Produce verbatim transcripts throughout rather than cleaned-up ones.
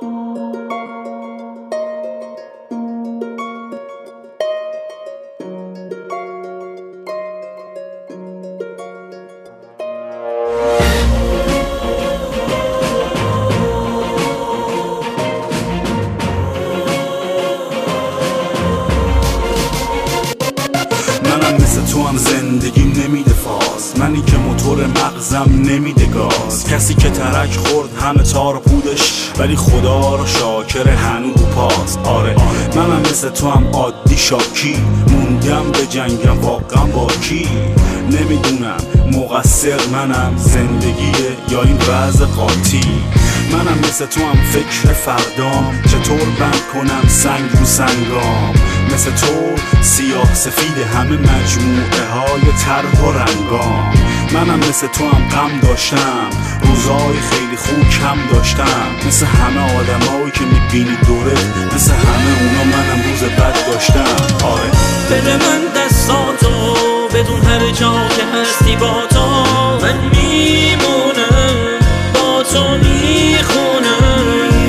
مثل تو هم زندگیم نمیده فاز، منی که موتور مغزم نمیده گاز، کسی که ترک خورد همه تار و پودش ولی خدا رو شاکر هنو رو پاس. آره منم مثل تو هم عادی شاکی، موندم به جنگم واقعا با کی، نمیدونم مقصر منم زندگیه یا این وضع قاطی. منم مثل تو هم فکر فردام، چطور بند کنم سنگ رو سنگام، مثل تو سیاه سفید همه مجموعه های طرح و رنگام. منم مثل تو هم غم داشتم، روزای خیلی خوب کم داشتم، مثل همه آدمایی که میبینی دوره، مثل همه اونا منم روز بد داشتم. آره بده من دستاتو بدون هر جا که هستی با تو من میمونم، با تو میخونم،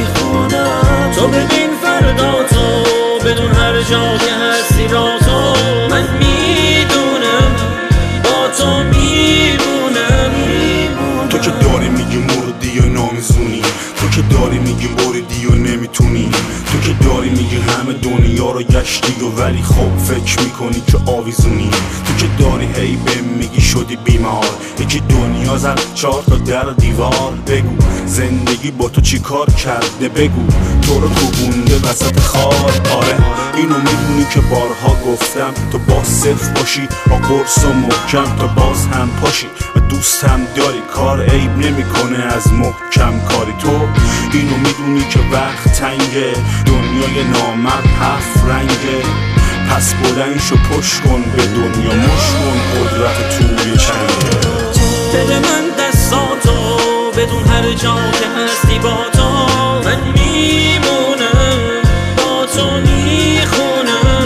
تو ببین فرداتو بدون هر جا که هستی را تو من میدونم، با تو میمونم. تو که داری میگی مردی و نامیزونی، تو که داری میگی بریدی و نمیتونی، تو که داری میگی همه دنیا رو گشتی و ولی خب فکر میکنی که آویزونی، تو که داری هی بهم میگی شدی بیمار، یکی دنیا زد چهار تا در دیوار. بگو زندگی با تو چی کار کرده، بگو تو رو کوبونده وسط خار. آره اینو میدونی که بارها گفتم تو باز صرف باشی با قرص و محکم، تو باز هم پاشی و دوست هم داری، کار عیب نمیکنه از محکم کاری. تو اینو میدونی که وقت تنگه، دنیای نامرد هفت رنگه، پس بلند شو پشت کن به دنیا، مش کن قدرت توی چنگه. بده من دستاتو بدون هر جا که هستی با تو من میمونم، با تو میخونم،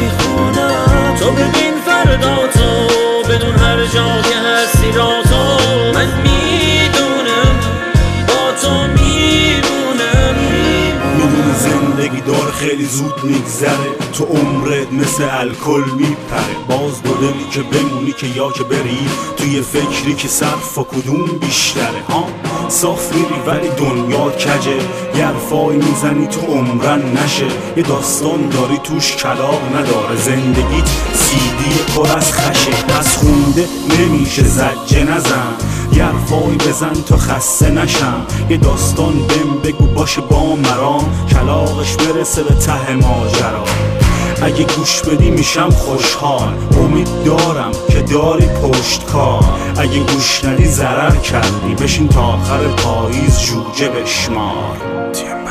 تو ببین فرداتو بدون هر جا که هستی را تو من میدونم، با تو میمونم. میدونی زندگی داره خیلی زود میگذره، تو عمرت مثل الکل میپره، باز دو دلی که بمونی که یا که بری، توی فکری که صرف و کدوم بیشتره. ها صاف میری ولی دنیا کجه، یه حرفایی میزنی تو عمرن نشه، یه داستان داری توش کلاغ نداره، زندگیت سیدی پر از خشه، پس خونده نمیشه زجه نزن، یه حرفایی بزن تا خسته نشم، یه داستان بهم بگو باشه با مرام، کلاغش برسه به ته ماجرا. اگه گوش بدی میشم خوشحال، امید دارم که داری پشت کار، اگه گوش ندی ضرر کردی، بشین تا آخر پاییز جوجه بشمار.